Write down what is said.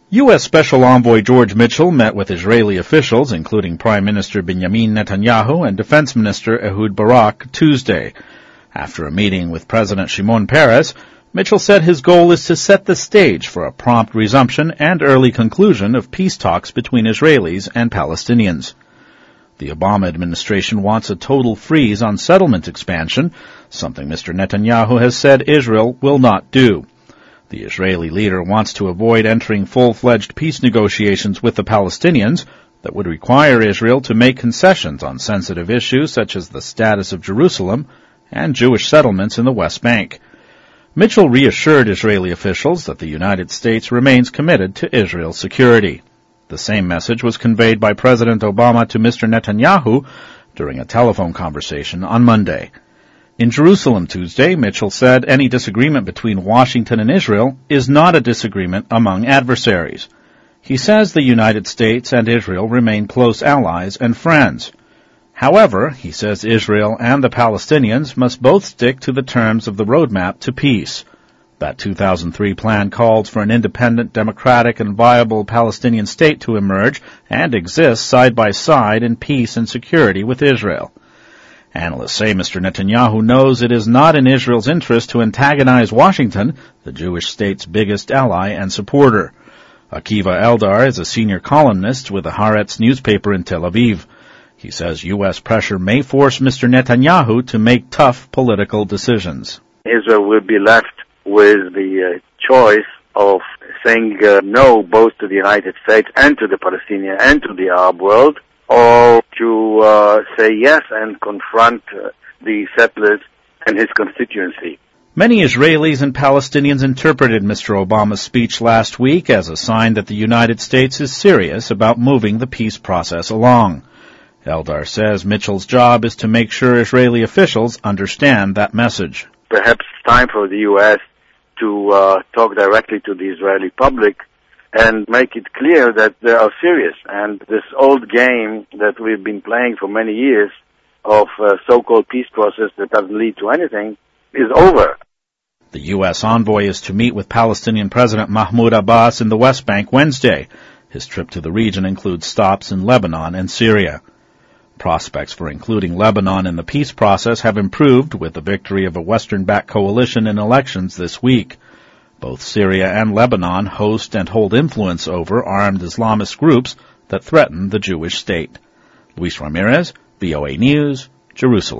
U.S. Special Envoy George Mitchell met with Israeli officials, including Prime Minister Benjamin Netanyahu and Defense Minister Ehud Barak, Tuesday. After a meeting with President Shimon Peres, Mitchell said his goal is to set the stage for a prompt resumption and early conclusion of peace talks between Israelis and Palestinians. The Obama administration wants a total freeze on settlement expansion, something Mr. Netanyahu has said Israel will not do. The Israeli leader wants to avoid entering full-fledged peace negotiations with the Palestinians that would require Israel to make concessions on sensitive issues such as the status of Jerusalem and Jewish settlements in the West Bank. Mitchell reassured Israeli officials that the United States remains committed to Israel's security. The same message was conveyed by President Obama to Mr. Netanyahu during a telephone conversation on Monday. In Jerusalem Tuesday, Mitchell said any disagreement between Washington and Israel is not a disagreement among adversaries. He says the United States and Israel remain close allies and friends. However, he says Israel and the Palestinians must both stick to the terms of the roadmap to peace. That 2003 plan called for an independent, democratic, and viable Palestinian state to emerge and exist side by side in peace and security with Israel. Analysts say Mr. Netanyahu knows it is not in Israel's interest to antagonize Washington, the Jewish state's biggest ally and supporter. Akiva Eldar is a senior columnist with the Haaretz newspaper in Tel Aviv. He says U.S. pressure may force Mr. Netanyahu to make tough political decisions. Israel will be left with the choice of saying no both to the United States and to the Palestinians and to the Arab world, or to say yes and confront the settlers and his constituency. Many Israelis and Palestinians interpreted Mr. Obama's speech last week as a sign that the United States is serious about moving the peace process along. Eldar says Mitchell's job is to make sure Israeli officials understand that message. Perhaps it's time for the U.S. to talk directly to the Israeli public and make it clear that they are serious. And this old game that we've been playing for many years of so-called peace process that doesn't lead to anything is over. The U.S. envoy is to meet with Palestinian President Mahmoud Abbas in the West Bank Wednesday. His trip to the region includes stops in Lebanon and Syria. Prospects for including Lebanon in the peace process have improved with the victory of a Western-backed coalition in elections this week. Both Syria and Lebanon host and hold influence over armed Islamist groups that threaten the Jewish state. Luis Ramirez, VOA News, Jerusalem.